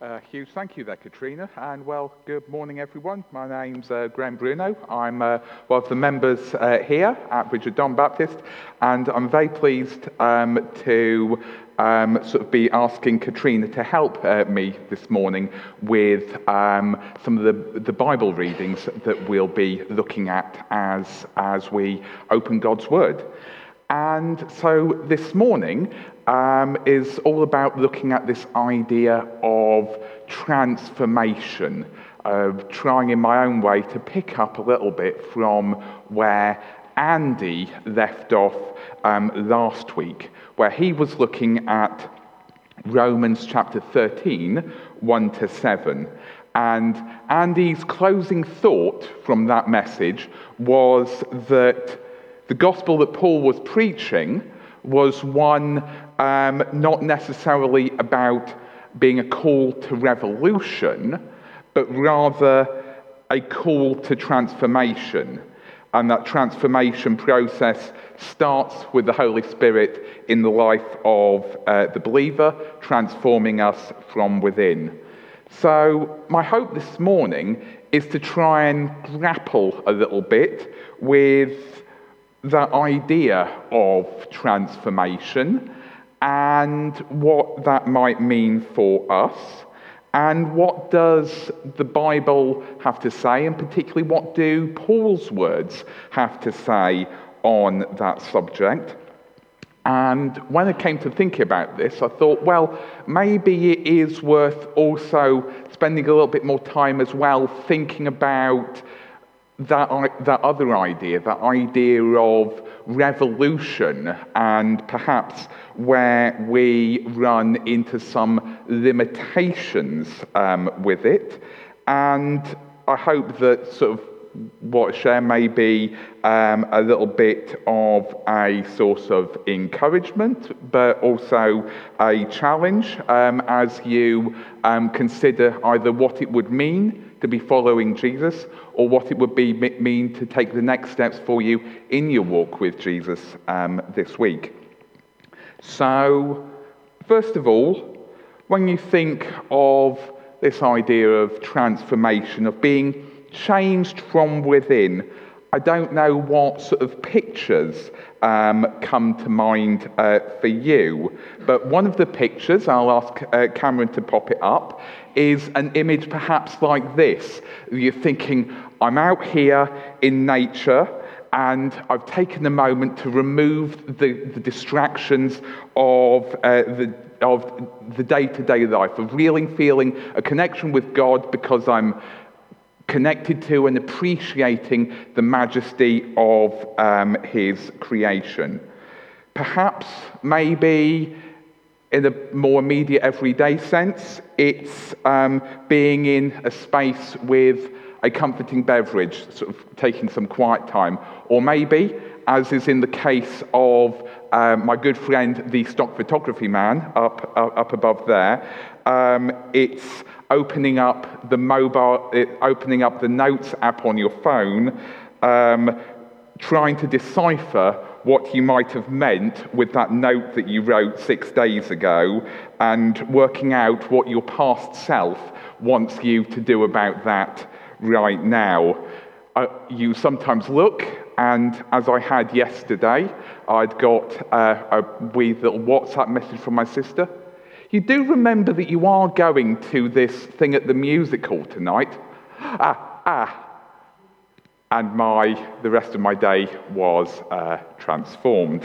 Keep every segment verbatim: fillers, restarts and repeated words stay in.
Uh, huge thank you there, Katrina, and well, good morning everyone. My name's uh, Graham Bruno. I'm uh, one of the members uh, here at Bridge of Don Baptist, and I'm very pleased um, to um, sort of be asking Katrina to help uh, me this morning with um, some of the, the Bible readings that we'll be looking at as, as we open God's Word. And so this morning um, is all about looking at this idea of transformation, of trying in my own way to pick up a little bit from where Andy left off um, last week, where he was looking at Romans chapter thirteen, one to seven. And Andy's closing thought from that message was that the gospel that Paul was preaching was one um, not necessarily about being a call to revolution, but rather a call to transformation. And that transformation process starts with the Holy Spirit in the life of uh, the believer, transforming us from within. So my hope this morning is to try and grapple a little bit with the idea of transformation and what that might mean for us, and what does the Bible have to say, and particularly what do Paul's words have to say on that subject. And when I came to think about this, I thought, well, maybe it is worth also spending a little bit more time as well thinking about That, that other idea, that idea of revolution, and perhaps where we run into some limitations um, with it. And I hope that sort of what I share may be um, a little bit of a source of encouragement, but also a challenge um, as you um, consider either what it would mean to be following Jesus, or what it would be mean to take the next steps for you in your walk with Jesus um, this week. So, first of all, when you think of this idea of transformation, of being changed from within, I don't know what sort of pictures um, come to mind uh, for you, but one of the pictures, I'll ask uh, Cameron to pop it up, is an image perhaps like this. You're thinking, I'm out here in nature, and I've taken a moment to remove the, the distractions of uh, the of the day-to-day life, of really feeling a connection with God because I'm connected to and appreciating the majesty of um, his creation. Perhaps, maybe, in a more immediate everyday sense, it's um, being in a space with a comforting beverage, sort of taking some quiet time. Or maybe, as is in the case of um, my good friend, the stock photography man, up, up, up above there, um, it's opening up the mobile, it, opening up the Notes app on your phone, um, trying to decipher what you might have meant with that note that you wrote six days ago, and working out what your past self wants you to do about that right now. Uh, you sometimes look, and as I had yesterday, I'd got uh, a wee little WhatsApp message from my sister. You do remember that you are going to this thing at the music hall tonight? Ah, ah. And my the rest of my day was uh, transformed.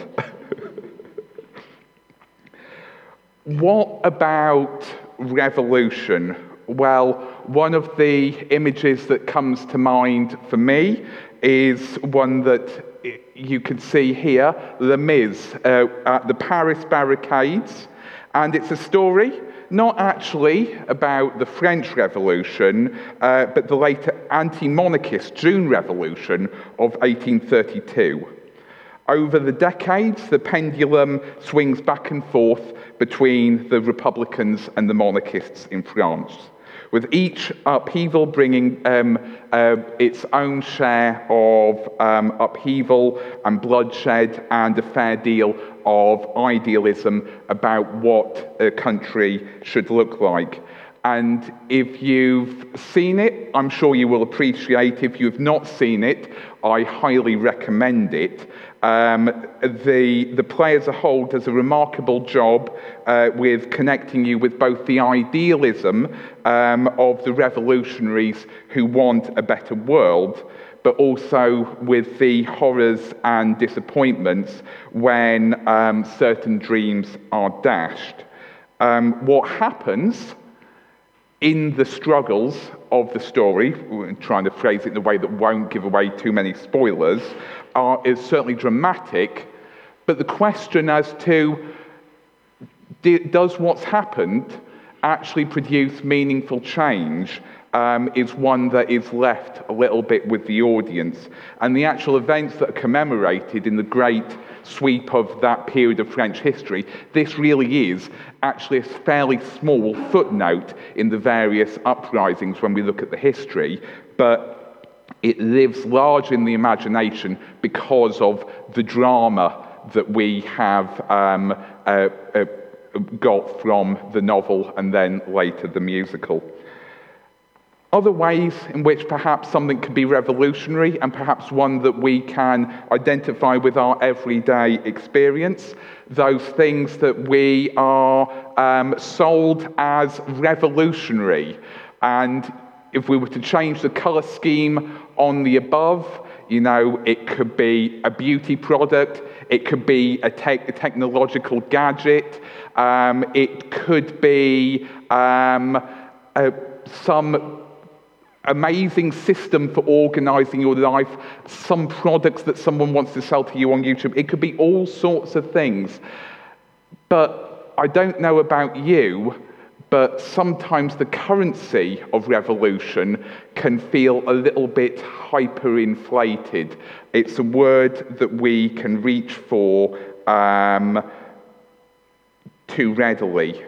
What about revolution? Well, one of the images that comes to mind for me is one that you can see here, Les Mis, uh, at the Paris barricades. And it's a story not actually about the French Revolution, uh, but the later anti-monarchist June Revolution of eighteen thirty-two. Over the decades, the pendulum swings back and forth between the Republicans and the monarchists in France, with each upheaval bringing um, uh, its own share of um, upheaval and bloodshed and a fair deal of idealism about what a country should look like. And if you've seen it, I'm sure you will appreciate. If you've not seen it, I highly recommend it. Um, the, the play as a whole does a remarkable job uh, with connecting you with both the idealism um, of the revolutionaries who want a better world, but also with the horrors and disappointments when um, certain dreams are dashed. Um, what happens in the struggles of the story, we're trying to phrase it in a way that won't give away too many spoilers, are, is certainly dramatic, but the question as to does what's happened actually produce meaningful change um, is one that is left a little bit with the audience. And the actual events that are commemorated in the great sweep of that period of French history, this really is actually a fairly small footnote in the various uprisings when we look at the history, but it lives large in the imagination because of the drama that we have um, uh, uh, got from the novel and then later the musical. Other ways in which perhaps something could be revolutionary and perhaps one that we can identify with our everyday experience, those things that we are um, sold as revolutionary. And if we were to change the colour scheme on the above, you know, it could be a beauty product, it could be a, te- a technological gadget, um, it could be um, uh, some amazing system for organizing your life, some products that someone wants to sell to you on YouTube. It could be all sorts of things. But I don't know about you, but sometimes the currency of revolution can feel a little bit hyperinflated. It's a word that we can reach for um, too readily.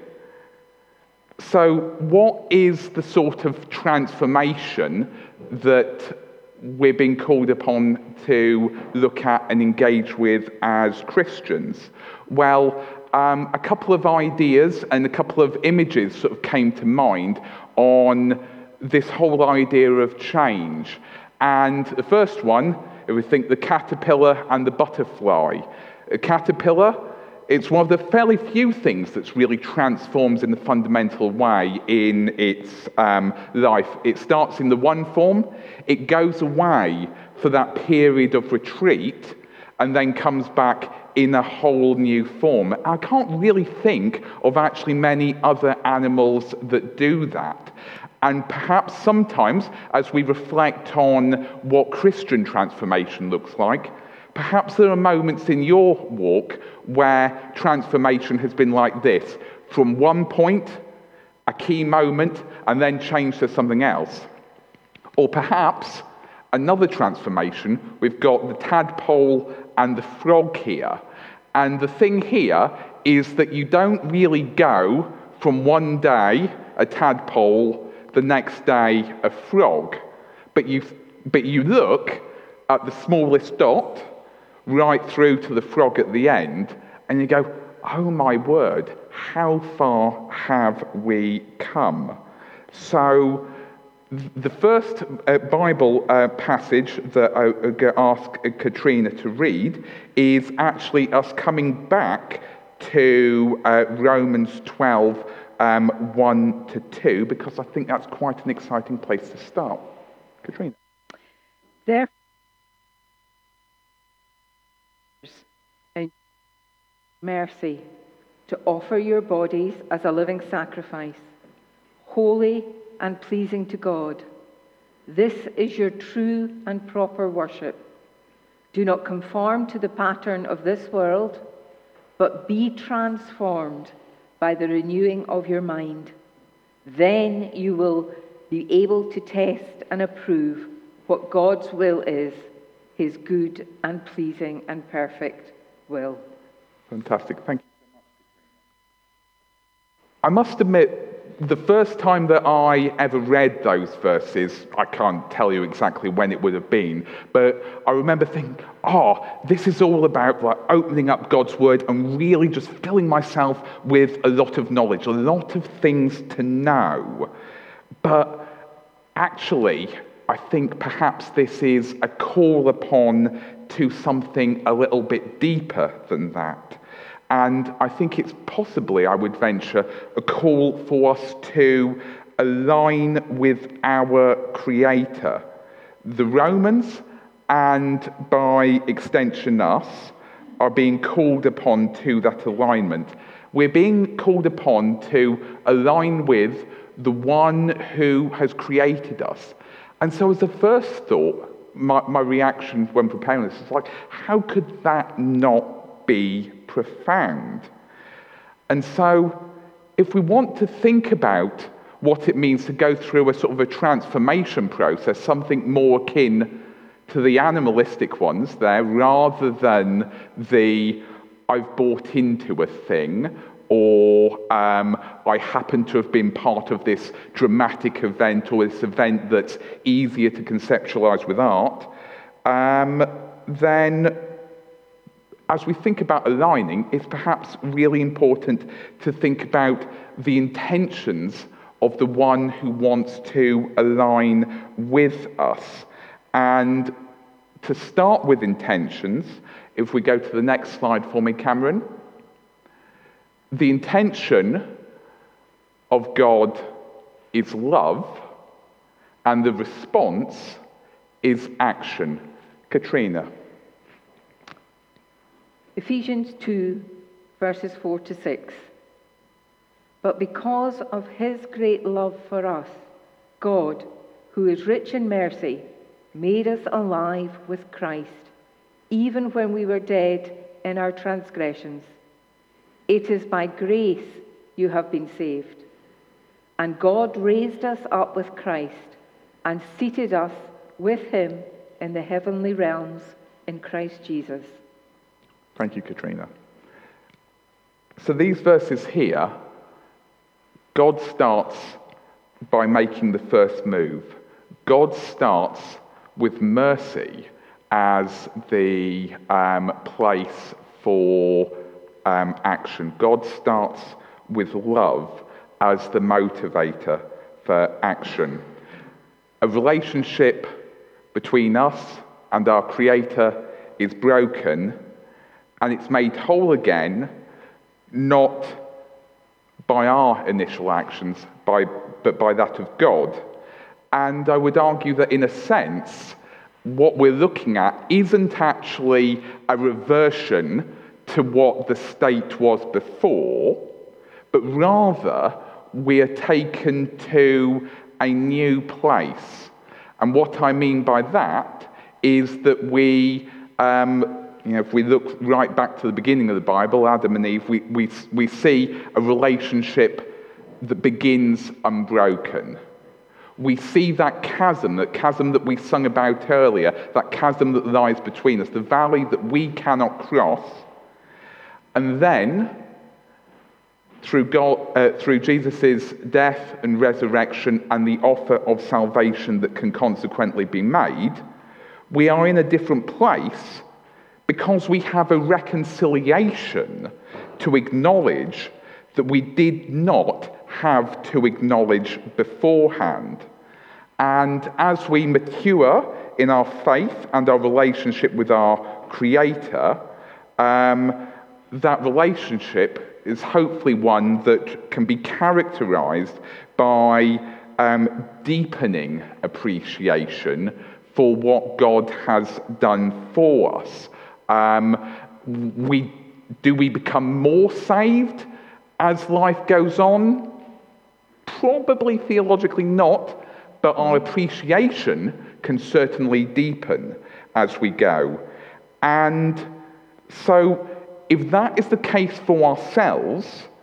So what is the sort of transformation that we're being called upon to look at and engage with as Christians? Well, um, a couple of ideas and a couple of images sort of came to mind on this whole idea of change. And the first one, if we think the caterpillar and the butterfly. A caterpillar, it's one of the fairly few things that's really transforms in the fundamental way in its um, life. It starts in the one form, it goes away for that period of retreat, and then comes back in a whole new form. I can't really think of actually many other animals that do that. And perhaps sometimes, as we reflect on what Christian transformation looks like, perhaps there are moments in your walk where transformation has been like this, from one point, a key moment, and then change to something else. Or perhaps another transformation, we've got the tadpole and the frog here. And the thing here is that you don't really go from one day a tadpole, the next day a frog, but you, but you look at the smallest dot right through to the frog at the end, and you go, oh my word, how far have we come? So the first uh, Bible uh, passage that I uh, ask Katrina to read is actually us coming back to uh, Romans twelve, um, one to two, because I think that's quite an exciting place to start. Katrina. Therefore, in mercy, to offer your bodies as a living sacrifice, holy and pleasing to God. This is your true and proper worship. Do not conform to the pattern of this world, but be transformed by the renewing of your mind. Then you will be able to test and approve what God's will is, his good and pleasing and perfect will. Fantastic. Thank you so much. I must admit, the first time that I ever read those verses, I can't tell you exactly when it would have been, but I remember thinking, oh, this is all about like opening up God's word and really just filling myself with a lot of knowledge, a lot of things to know. But actually, I think perhaps this is a call upon to something a little bit deeper than that. And I think it's possibly, I would venture, a call for us to align with our Creator. The Romans, and by extension us, are being called upon to that alignment. We're being called upon to align with the one who has created us. And so as a first thought, my, my reaction when preparing this is like, how could that not be profound? And so if we want to think about what it means to go through a sort of a transformation process, something more akin to the animalistic ones there, rather than the I've bought into a thing, or um, I happen to have been part of this dramatic event, or this event that's easier to conceptualize with art, um, then as we think about aligning, it's perhaps really important to think about the intentions of the one who wants to align with us. And to start with intentions, if we go to the next slide for me, Cameron, the intention of God is love, and the response is action. Katrina. Ephesians two, verses four to six. But because of his great love for us, God, who is rich in mercy, made us alive with Christ, even when we were dead in our transgressions. It is by grace you have been saved. And God raised us up with Christ and seated us with him in the heavenly realms in Christ Jesus. Thank you, Katrina. So these verses here, God starts by making the first move. God starts with mercy as the um, place for um, action. God starts with love as the motivator for action. A relationship between us and our Creator is broken, and it's made whole again, not by our initial actions, by, but by that of God. And I would argue that in a sense, what we're looking at isn't actually a reversion to what the state was before, but rather we are taken to a new place. And what I mean by that is that we, um, you know, if we look right back to the beginning of the Bible, Adam and Eve, we, we, we see a relationship that begins unbroken. We see that chasm, that chasm that we sung about earlier, that chasm that lies between us, the valley that we cannot cross. And then, through God, uh, through Jesus' death and resurrection and the offer of salvation that can consequently be made, we are in a different place because we have a reconciliation to acknowledge that we did not have to acknowledge beforehand. And as we mature in our faith and our relationship with our Creator, um, that relationship is hopefully one that can be characterized by um, deepening appreciation for what God has done for us. Um, we, do we become more saved as life goes on? Probably theologically not, but our appreciation can certainly deepen as we go. And so, if that is the case for ourselves,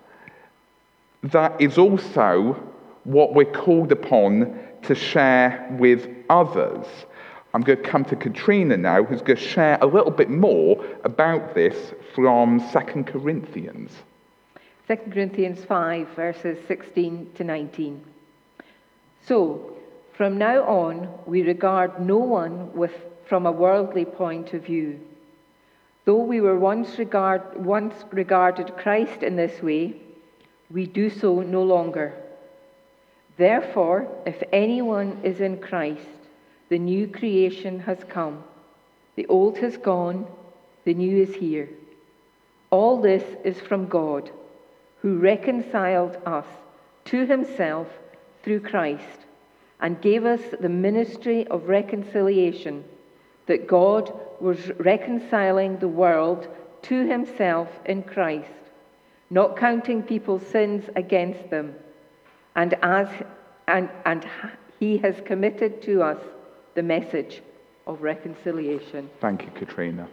that is also what we're called upon to share with others. I'm going to come to Katrina now, who's going to share a little bit more about this from Second Corinthians. Second Corinthians five, verses sixteen to nineteen. So, from now on, we regard no one with, from a worldly point of view. Though we were once, regard, once regarded Christ in this way, we do so no longer. Therefore, if anyone is in Christ, the new creation has come. The old has gone, the new is here. All this is from God, who reconciled us to himself through Christ and gave us the ministry of reconciliation, that God was reconciling the world to himself in Christ, not counting people's sins against them, and as and and he has committed to us the message of reconciliation. Thank you, Katrina.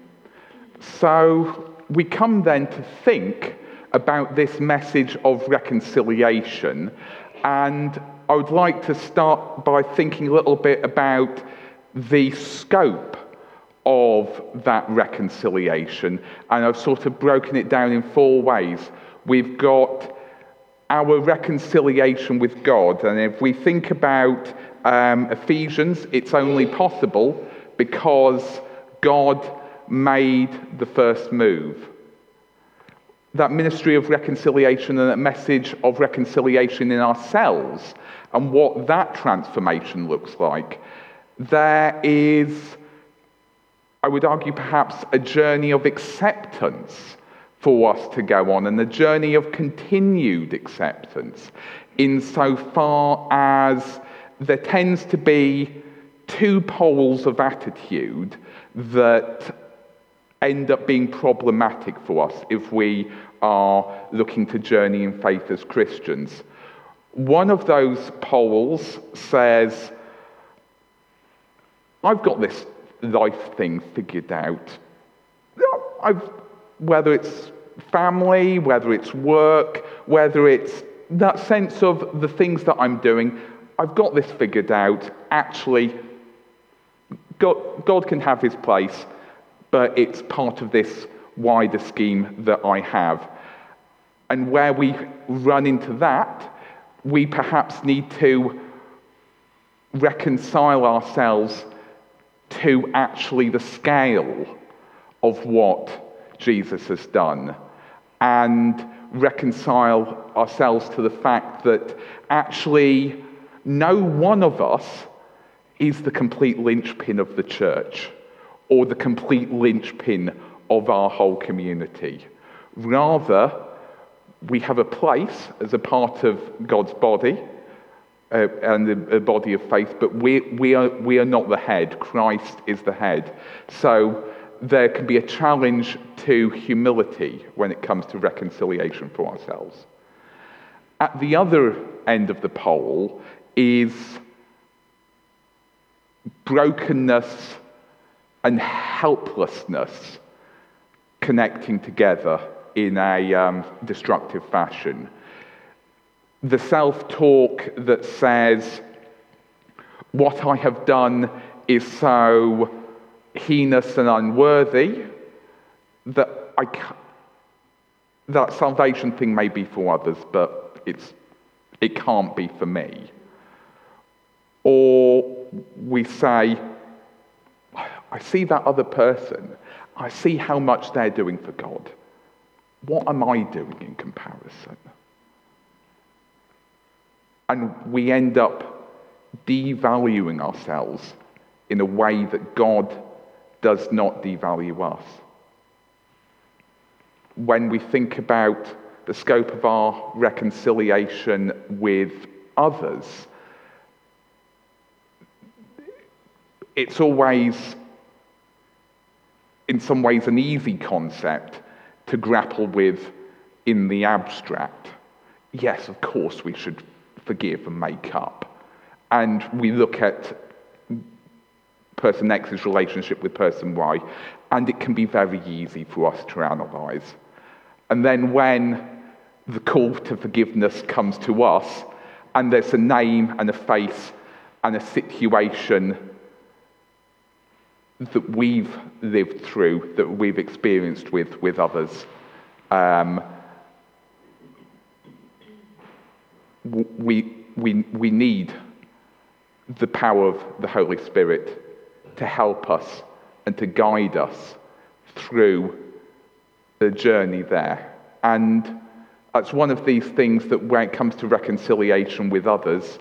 So we come then to think about this message of reconciliation, and I would like to start by thinking a little bit about the scope of that reconciliation, and I've sort of broken it down in four ways. We've got our reconciliation with God, and if we think about um, Ephesians, it's only possible because God made the first move. That ministry of reconciliation and that message of reconciliation in ourselves and what that transformation looks like. There is, I would argue, perhaps a journey of acceptance for us to go on, and a journey of continued acceptance, insofar as there tends to be two poles of attitude that end up being problematic for us if we are looking to journey in faith as Christians. One of those poles says, I've got this life thing figured out. I've, whether it's family, whether it's work, whether it's that sense of the things that I'm doing, I've got this figured out. Actually, God, God can have his place, but it's part of this wider scheme that I have. And where we run into that, we perhaps need to reconcile ourselves to actually the scale of what Jesus has done, and reconcile ourselves to the fact that actually no one of us is the complete linchpin of the church or the complete linchpin of our whole community. Rather, we have a place as a part of God's body uh, and the, the body of faith, but we, we, are, we are not the head. Christ is the head. So there can be a challenge to humility when it comes to reconciliation for ourselves. At the other end of the pole is brokenness and helplessness connecting together in a um, destructive fashion. The self-talk that says, what I have done is so heinous and unworthy that I ca- that salvation thing may be for others, but it's it can't be for me. Or we say, I see that other person, I see how much they're doing for God. What am I doing in comparison? And we end up devaluing ourselves in a way that God does not devalue us. When we think about the scope of our reconciliation with others, it's always, in some ways, an easy concept to grapple with in the abstract. Yes, of course, we should forgive and make up. And we look at person X's relationship with person Y, and it can be very easy for us to analyze. And then when the call to forgiveness comes to us, and there's a name and a face and a situation that we've lived through, that we've experienced with, with others, um, w- we, we, we need the power of the Holy Spirit to help us and to guide us through the journey there. And that's one of these things that when it comes to reconciliation with others,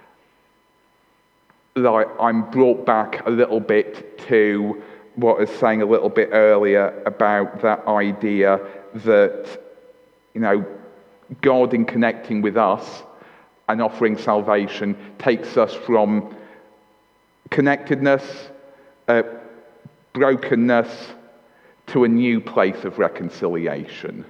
like I'm brought back a little bit to what I was saying a little bit earlier about that idea that, you know, God in connecting with us and offering salvation takes us from connectedness, uh, brokenness, to a new place of reconciliation.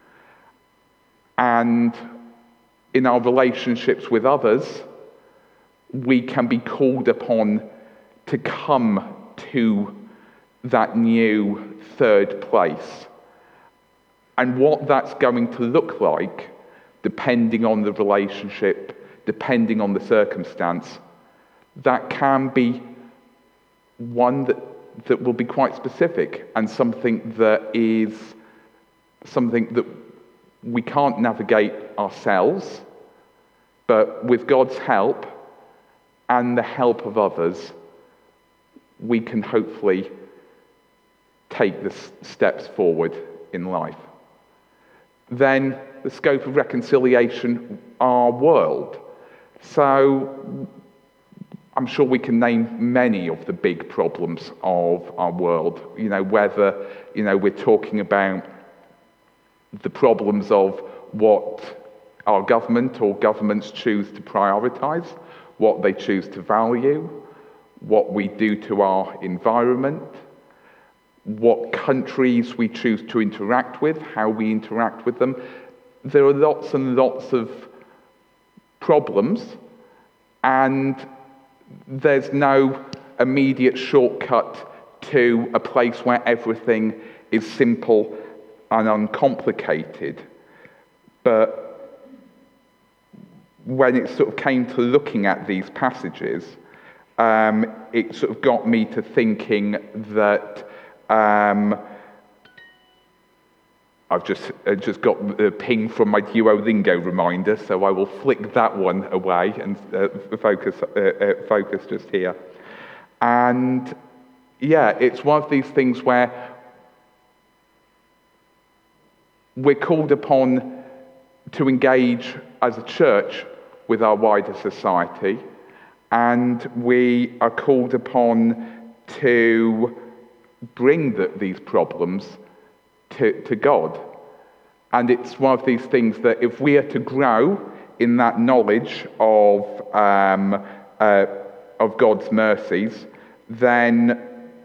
And in our relationships with others, we can be called upon to come to that new third place. And what that's going to look like, depending on the relationship, depending on the circumstance, that can be one that, that will be quite specific and something that is something that we can't navigate ourselves, but with God's help and the help of others, we can hopefully take the steps forward in life. Then the scope of reconciliation, our world. So I'm sure we can name many of the big problems of our world. You know, whether, you know, we're talking about the problems of what our government or governments choose to prioritize, what they choose to value, what we do to our environment, what countries we choose to interact with, how we interact with them. There are lots and lots of problems, and there's no immediate shortcut to a place where everything is simple and uncomplicated. But when it sort of came to looking at these passages, um, it sort of got me to thinking that um, I've just uh, just got a ping from my Duolingo reminder, so I will flick that one away and uh, focus uh, uh, focus just here. And yeah, it's one of these things where we're called upon to engage as a church with our wider society, and we are called upon to bring the, these problems to, to God. And it's one of these things that if we are to grow in that knowledge of um, uh, of God's mercies, then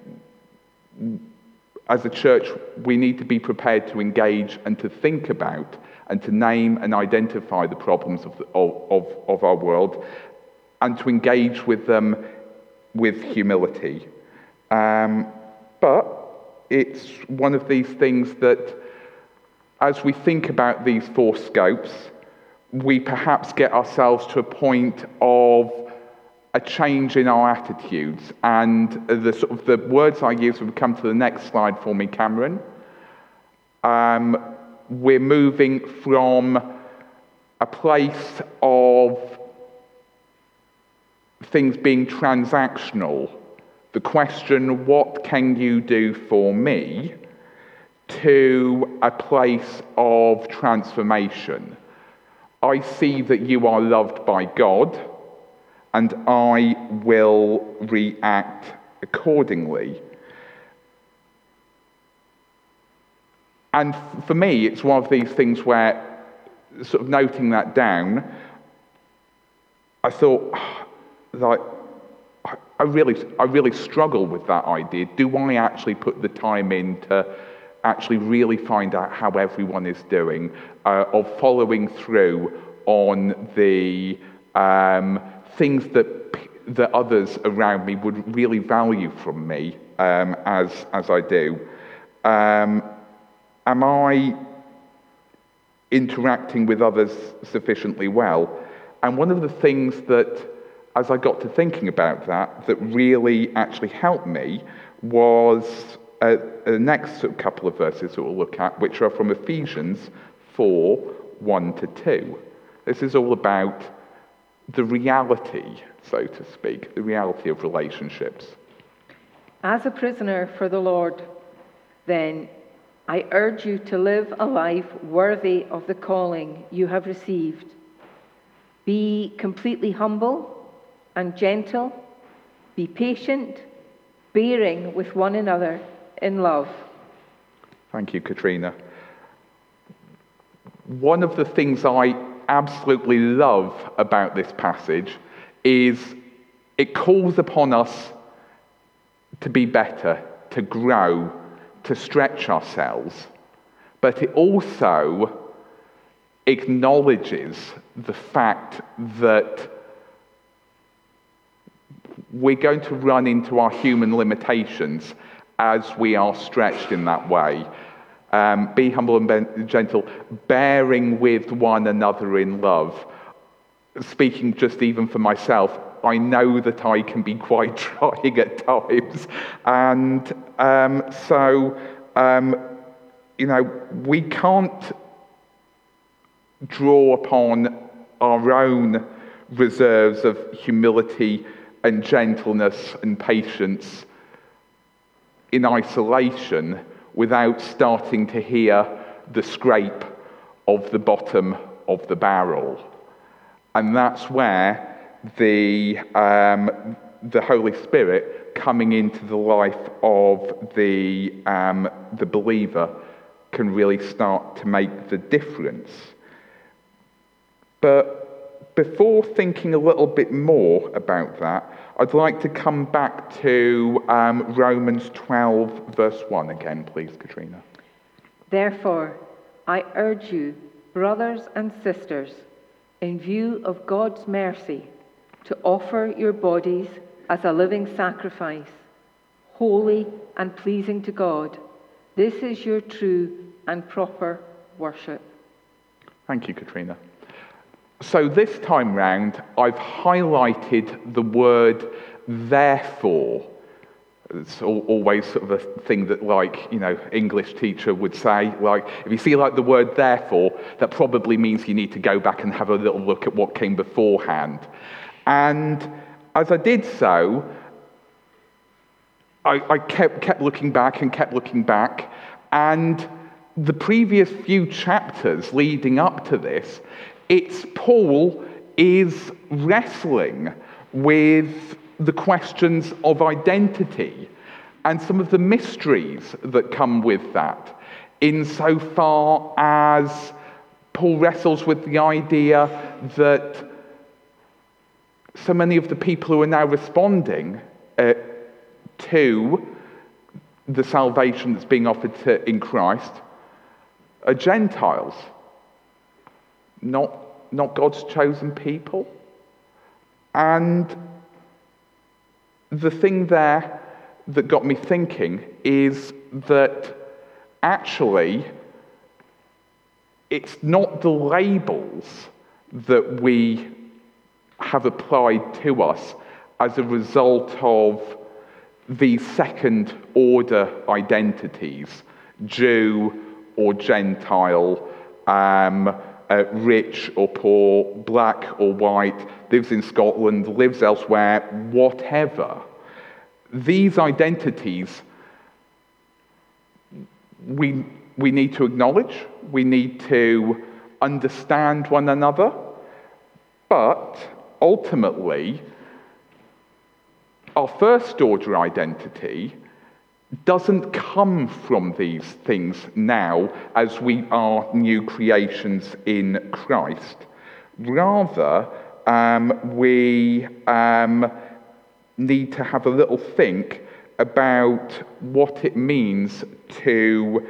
as a church we need to be prepared to engage and to think about and to name and identify the problems of, the, of, of, of our world, and to engage with them with humility. Um, but it's one of these things that, as we think about these four scopes, we perhaps get ourselves to a point of a change in our attitudes. And the sort of the words I use would come to the next slide for me, Cameron. Um, we're moving from a place of things being transactional, the question, what can you do for me, to a place of transformation. I see that you are loved by God, and I will react accordingly. And for me, it's one of these things where, sort of noting that down, I thought, like, I really, I really struggle with that idea. Do I actually put the time in to actually really find out how everyone is doing, uh, of following through on the um, things that that others around me would really value from me, um, as as I do? Um, am I interacting with others sufficiently well? And one of the things that, as I got to thinking about that, that really actually helped me was uh, the next sort of couple of verses that we'll look at, which are from Ephesians four, one to two. This is all about the reality, so to speak, the reality of relationships. As a prisoner for the Lord, then, I urge you to live a life worthy of the calling you have received. Be completely humble and gentle. Be patient, bearing with one another in love. Thank you, Katrina. One of the things I absolutely love about this passage is it calls upon us to be better, to grow, to stretch ourselves, but it also acknowledges the fact that we're going to run into our human limitations as we are stretched in that way. Um, be humble and ben- gentle, bearing with one another in love. Speaking just even for myself, I know that I can be quite trying at times. And um, so, um, you know, we can't draw upon our own reserves of humility and gentleness and patience in isolation without starting to hear the scrape of the bottom of the barrel. And that's where the um, the Holy Spirit coming into the life of the um, the believer can really start to make the difference. But before thinking a little bit more about that, I'd like to come back to um, Romans twelve, verse one again, please, Katrina. Therefore, I urge you, brothers and sisters, in view of God's mercy, to offer your bodies as a living sacrifice, holy and pleasing to God. This is your true and proper worship. Thank you, Katrina. So this time round, I've highlighted the word therefore. It's always sort of a thing that, like, you know, English teacher would say, like, if you see like the word therefore, that probably means you need to go back and have a little look at what came beforehand. And as I did so, I, I kept kept looking back and kept looking back, and the previous few chapters leading up to this, it's Paul is wrestling with the questions of identity and some of the mysteries that come with that, insofar as Paul wrestles with the idea that so many of the people who are now responding uh, to the salvation that's being offered to, in Christ are Gentiles, not, not God's chosen people. And the thing there that got me thinking is that actually it's not the labels that we have applied to us as a result of these second order identities, Jew or Gentile, um, uh, rich or poor, black or white, lives in Scotland, lives elsewhere, whatever. These identities we, we need to acknowledge, we need to understand one another, but ultimately, our first order identity doesn't come from these things now as we are new creations in Christ. Rather, um, we um, need to have a little think about what it means to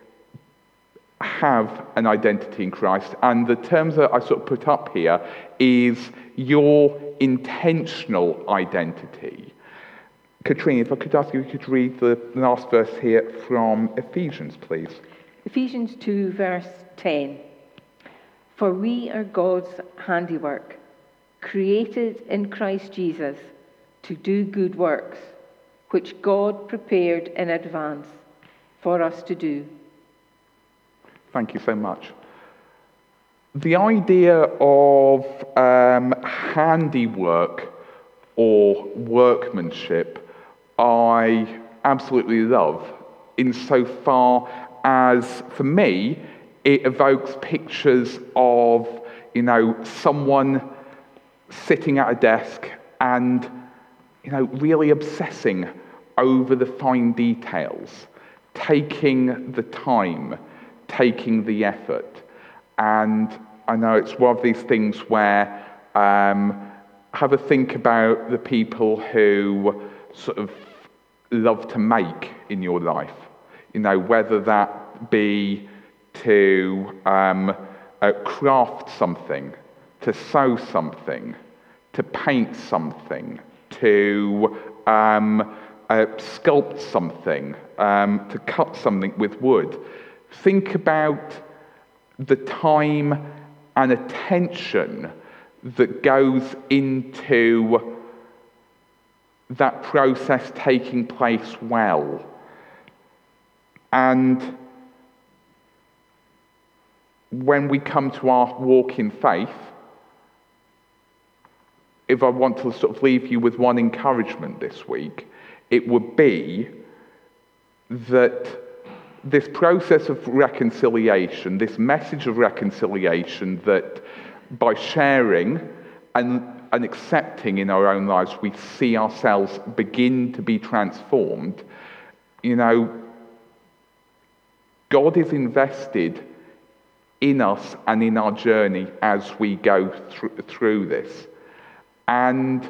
have an identity in Christ. And the terms that I sort of put up here is your intentional identity. Katrina, if I could ask you if you could read the last verse here from Ephesians, please. Ephesians two, verse ten. For we are God's handiwork, created in Christ Jesus to do good works, which God prepared in advance for us to do. Thank you so much. the idea of um, handiwork or workmanship, I absolutely love, insofar as, for me, it evokes pictures of, you know, someone sitting at a desk and, you know, really obsessing over the fine details, taking the time, taking the effort. And I know it's one of these things where um, have a think about the people who sort of love to make in your life. You know, whether that be to um, uh, craft something, to sew something, to paint something, to um, uh, sculpt something, um, to cut something with wood. Think about the time and attention that goes into that process taking place well. And when we come to our walk in faith, if I want to sort of leave you with one encouragement this week, it would be that this process of reconciliation, this message of reconciliation, that by sharing and, and accepting in our own lives, we see ourselves begin to be transformed. You know, God is invested in us and in our journey as we go through, through this. And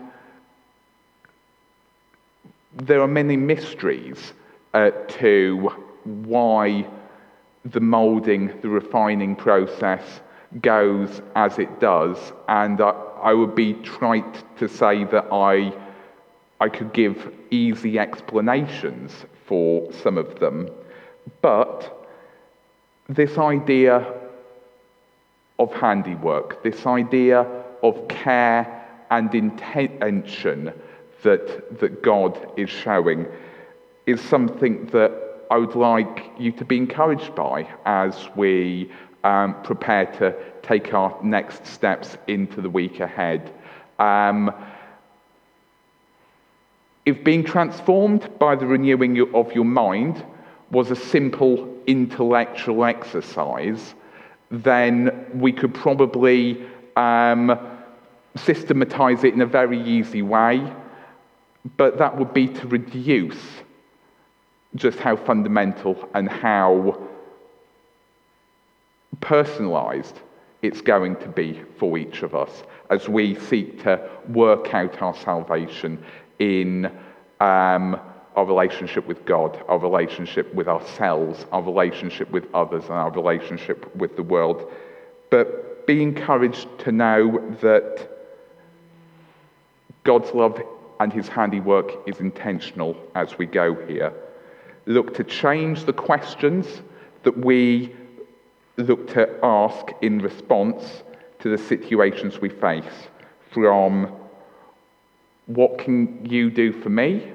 there are many mysteries uh, to why the moulding, the refining process goes as it does. And uh, I would be trite to say that I, I could give easy explanations for some of them. But this idea of handiwork, this idea of care and intention that, that God is showing, is something that I would like you to be encouraged by as we um, prepare to take our next steps into the week ahead. Um, if being transformed by the renewing of your mind was a simple intellectual exercise, then we could probably um, systematize it in a very easy way, but that would be to reduce just how fundamental and how personalized it's going to be for each of us as we seek to work out our salvation in um, our relationship with God, our relationship with ourselves, our relationship with others, and our relationship with the world. But be encouraged to know that God's love and his handiwork is intentional as we go here. Look to change the questions that we look to ask in response to the situations we face, from what can you do for me,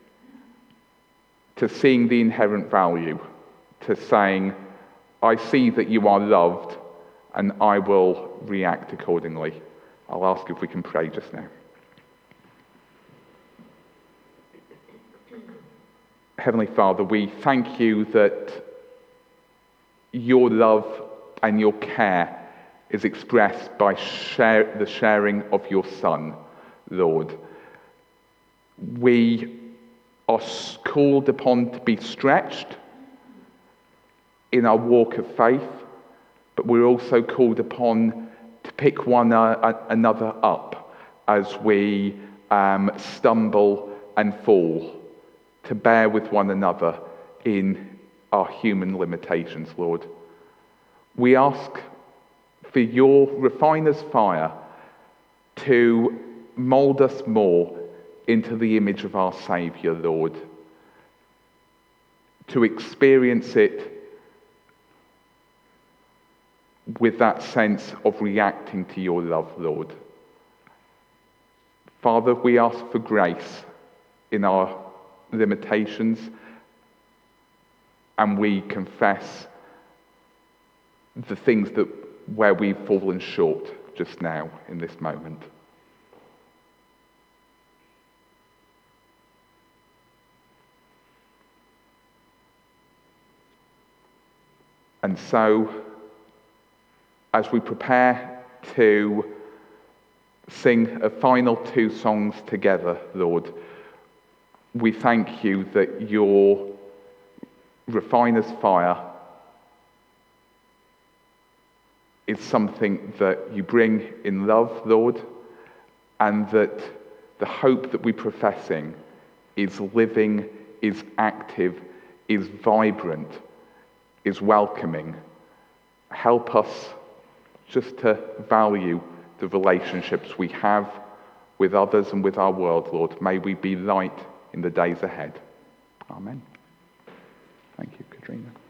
to seeing the inherent value, to saying, I see that you are loved and I will react accordingly. I'll ask if we can pray just now. Heavenly Father, we thank you that your love and your care is expressed by share, the sharing of your Son, Lord. We are called upon to be stretched in our walk of faith, but we're also called upon to pick one uh, another up as we um, stumble and fall, to bear with one another in our human limitations, Lord. We ask for your refiner's fire to mould us more into the image of our Saviour, Lord, to experience it with that sense of reacting to your love, Lord. Father, we ask for grace in our limitations, and we confess the things that where we've fallen short just now in this moment. And so, as we prepare to sing a final two songs together, Lord, we thank you that your refiner's fire is something that you bring in love, Lord, and that the hope that we're professing is living, is active, is vibrant, is welcoming. Help us just to value the relationships we have with others and with our world, Lord. May we be light in the days ahead. Amen. Thank you, Katrina.